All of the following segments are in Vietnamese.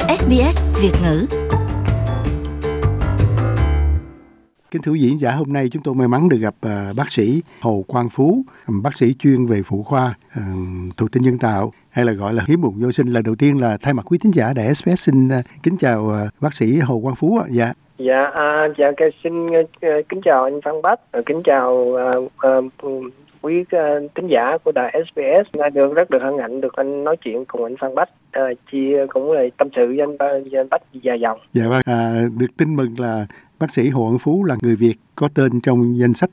SBS Việt ngữ. Kính thưa quý vị giả, hôm nay chúng tôi may mắn được gặp bác sĩ Hồ Quang Phú, bác sĩ chuyên về phụ khoa thụ tinh nhân tạo hay là gọi là hiếm muộn vô sinh. Lần đầu tiên là thay mặt quý thính giả để SBS xin kính chào bác sĩ Hồ Quang Phú ạ. Xin kính chào anh Phan Bách, kính chào quý thính giả của đài SBS. Rất được hân hạnh được anh nói chuyện cùng anh Phan Bách, cũng là tâm sự với anh Bách dài dòng. Dạ vâng, được tin mừng là bác sĩ Hồ Quang Phú là người Việt có tên trong danh sách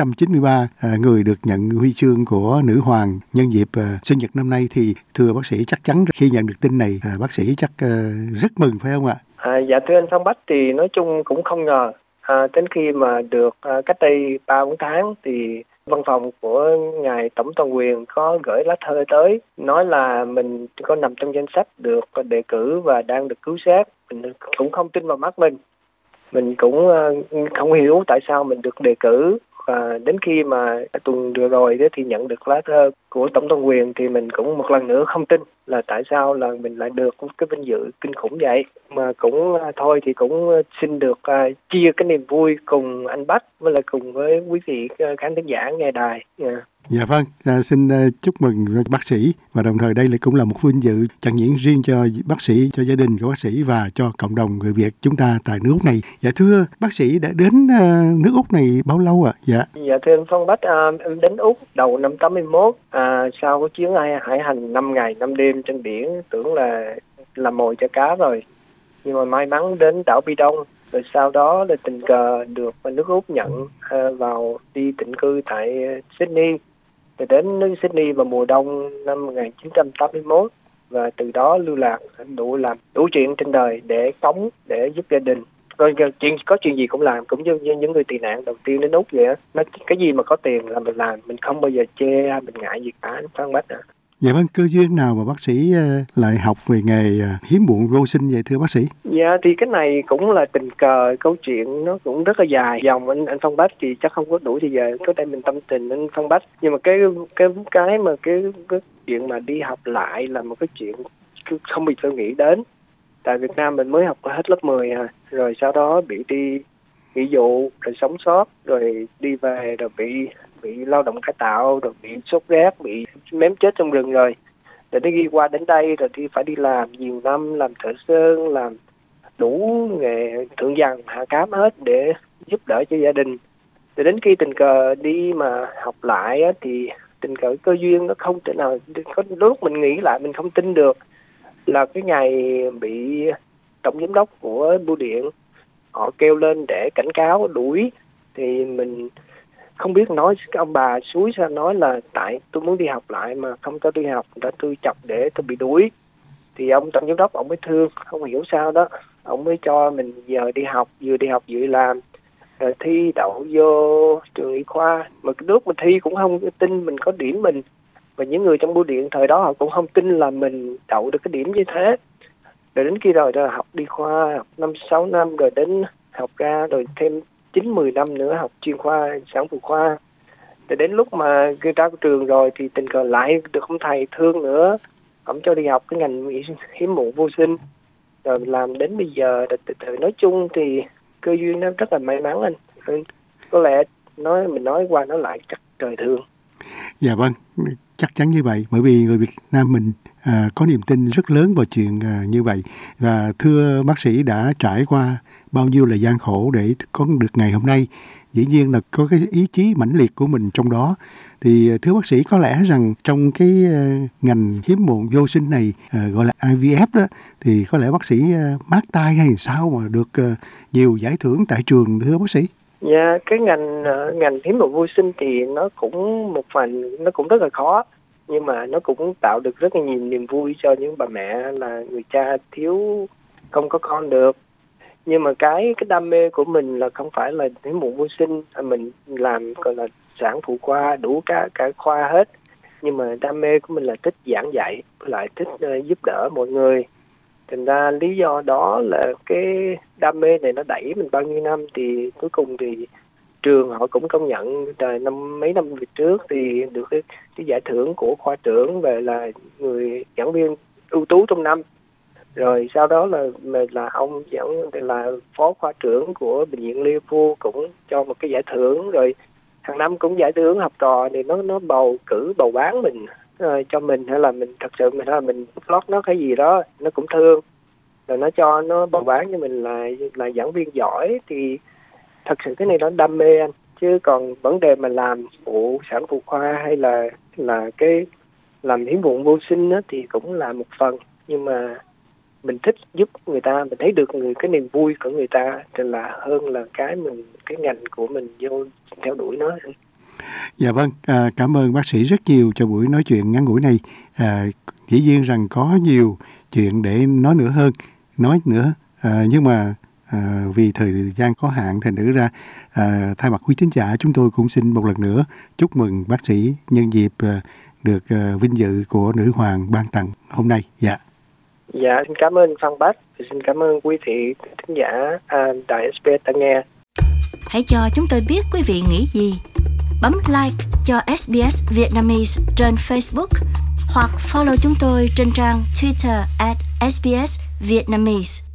993 người được nhận huy chương của Nữ Hoàng nhân dịp sinh nhật năm nay. Thì thưa bác sĩ, chắc chắn khi nhận được tin này bác sĩ chắc rất mừng phải không ạ? Dạ thưa anh Phan Bách, thì nói chung cũng không ngờ đến khi mà được cách đây 3-4 tháng thì văn phòng của ngài tổng toàn quyền có gửi lá thư tới nói là mình có nằm trong danh sách được đề cử và đang được cứu xét. Mình cũng không tin vào mắt mình cũng không hiểu tại sao mình được đề cử, và đến khi mà tuần vừa rồi thì nhận được lá thư của tổng thống quyền thì mình cũng một lần nữa không tin là tại sao là mình lại được cái vinh dự kinh khủng vậy. Mà cũng thôi thì cũng xin được chia cái niềm vui cùng anh Bách với lại cùng với quý vị khán thính giả nghe đài. Dạ vâng, xin chúc mừng bác sĩ, và đồng thời đây cũng là một vinh dự chẳng những riêng cho bác sĩ, cho gia đình của bác sĩ và cho cộng đồng người Việt chúng ta tại nước Úc này. Dạ thưa bác sĩ, đã đến nước Úc này bao lâu ạ? Dạ thưa anh Phong Bách, em đến Úc đầu năm 81, sau cái chuyến hải hành 5 ngày 5 đêm trên biển, tưởng là làm mồi cho cá rồi. Nhưng mà may mắn đến đảo Bi Đông, rồi sau đó là tình cờ được nước Úc nhận vào đi tđịnh cư tại Sydney. Rồi đến nước Sydney vào mùa đông năm 1981, và từ đó lưu lạc làm đủ chuyện trên đời để sống, để giúp gia đình. Rồi có chuyện gì cũng làm, cũng như những người tị nạn đầu tiên đến Úc vậy á. Cái gì mà có tiền là mình làm, mình không bao giờ chê hay mình ngại gì cả, Phan Bách ạ. Dạ vâng, cơ duyên nào mà bác sĩ lại học về nghề hiếm muộn vô sinh vậy thưa bác sĩ? Dạ thì cái này cũng là tình cờ, câu chuyện nó cũng rất là dài dòng anh Phan Bách, thì chắc không có đủ thì giờ có thể mình tâm tình anh Phan Bách. Nhưng mà cái chuyện mà đi học lại là một cái chuyện không bị tôi nghĩ đến. Tại Việt Nam mình mới học hết lớp 10 rồi sau đó bị đi nghỉ vụ, rồi sống sót, rồi đi về, rồi bị lao động cải tạo, rồi bị sốt rét, bị mém chết trong rừng rồi đi qua đến đây, rồi phải đi làm nhiều năm, làm thợ sơn, làm đủ nghề thượng vàng hạ cám hết để giúp đỡ cho gia đình. Rồi đến khi tình cờ đi mà học lại thì tình cờ cơ duyên nó không thể nào, có lúc mình nghĩ lại mình không tin được là cái ngày bị tổng giám đốc của bưu điện họ kêu lên để cảnh cáo đuổi, thì mình không biết nói cái ông bà suối sao nói là tại tôi muốn đi học lại mà không cho đi học, đã tôi chọc để tôi bị đuổi. Thì ông tổng giám đốc ông mới thương, không hiểu sao đó, ông mới cho mình giờ đi học, vừa đi làm, rồi thi đậu vô trường y khoa. Mà cái lúc mình thi cũng không tin mình có điểm mình, và những người trong bưu điện thời đó họ cũng không tin là mình đậu được cái điểm như thế. Rồi đến khi rồi học đi khoa, học 5-6 năm, rồi đến học ra, rồi thêm 9-10 năm nữa học chuyên khoa sản phụ khoa. Rồi đến lúc mà ra trường rồi thì tình cờ lại được ông thầy thương nữa, ông cho đi học cái ngành hiếm muộn vô sinh, rồi làm đến bây giờ. Rồi nói chung thì cơ duyên nó rất là may mắn anh. Có lẽ mình nói qua nói lại chắc trời thương. Dạ vâng, chắc chắn như vậy, bởi vì người Việt Nam mình có niềm tin rất lớn vào chuyện như vậy. Và thưa bác sĩ, đã trải qua bao nhiêu là gian khổ để có được ngày hôm nay. Dĩ nhiên là có cái ý chí mãnh liệt của mình trong đó. Thì thưa bác sĩ, có lẽ rằng trong cái ngành hiếm muộn vô sinh này gọi là IVF đó, thì có lẽ bác sĩ mát tay hay sao mà được nhiều giải thưởng tại trường thưa bác sĩ? Dạ, cái ngành hiếm muộn vô sinh thì nó cũng một phần nó cũng rất là khó, nhưng mà nó cũng tạo được rất là nhiều niềm vui cho những bà mẹ là người cha thiếu không có con được. Nhưng mà cái đam mê của mình là không phải là hiếm muộn vô sinh, mình làm gọi là sản phụ khoa đủ cả khoa hết. Nhưng mà đam mê của mình là thích giảng dạy, lại thích giúp đỡ mọi người. Thành ra lý do đó là cái đam mê này nó đẩy mình bao nhiêu năm, thì cuối cùng thì trường họ cũng công nhận mấy năm về trước thì được cái giải thưởng của khoa trưởng về là người giảng viên ưu tú trong năm. Rồi sau đó là ông vẫn là phó khoa trưởng của bệnh viện Liverpool cũng cho một cái giải thưởng, rồi hàng năm cũng giải thưởng học trò thì nó bầu bán mình cho mình, hay là mình thật sự hay là mình lót nó cái gì đó nó cũng thương, rồi nó bầu bán cho mình là giảng viên giỏi. Thì thật sự cái này nó đam mê anh, chứ còn vấn đề mà làm sản phụ khoa hay là cái làm hiến muộn vô sinh á, thì cũng là một phần, nhưng mà mình thích giúp người ta, mình thấy được cái niềm vui của người ta thì là hơn là cái ngành của mình vô theo đuổi nó. Dạ vâng, cảm ơn bác sĩ rất nhiều cho buổi nói chuyện ngắn ngủi này. Dĩ nhiên rằng có nhiều chuyện để nói nữa, nhưng mà vì thời gian có hạn, thành thử ra thay mặt quý thính giả chúng tôi cũng xin một lần nữa chúc mừng bác sĩ nhân dịp được vinh dự của Nữ Hoàng ban tặng hôm nay. Dạ. Dạ, xin cảm ơn Phan Bách, xin cảm ơn quý vị thính giả Đài SBS đã nghe. Hãy cho chúng tôi biết quý vị nghĩ gì. Bấm like cho SBS Vietnamese trên Facebook hoặc follow chúng tôi trên trang Twitter @SBS Vietnamese.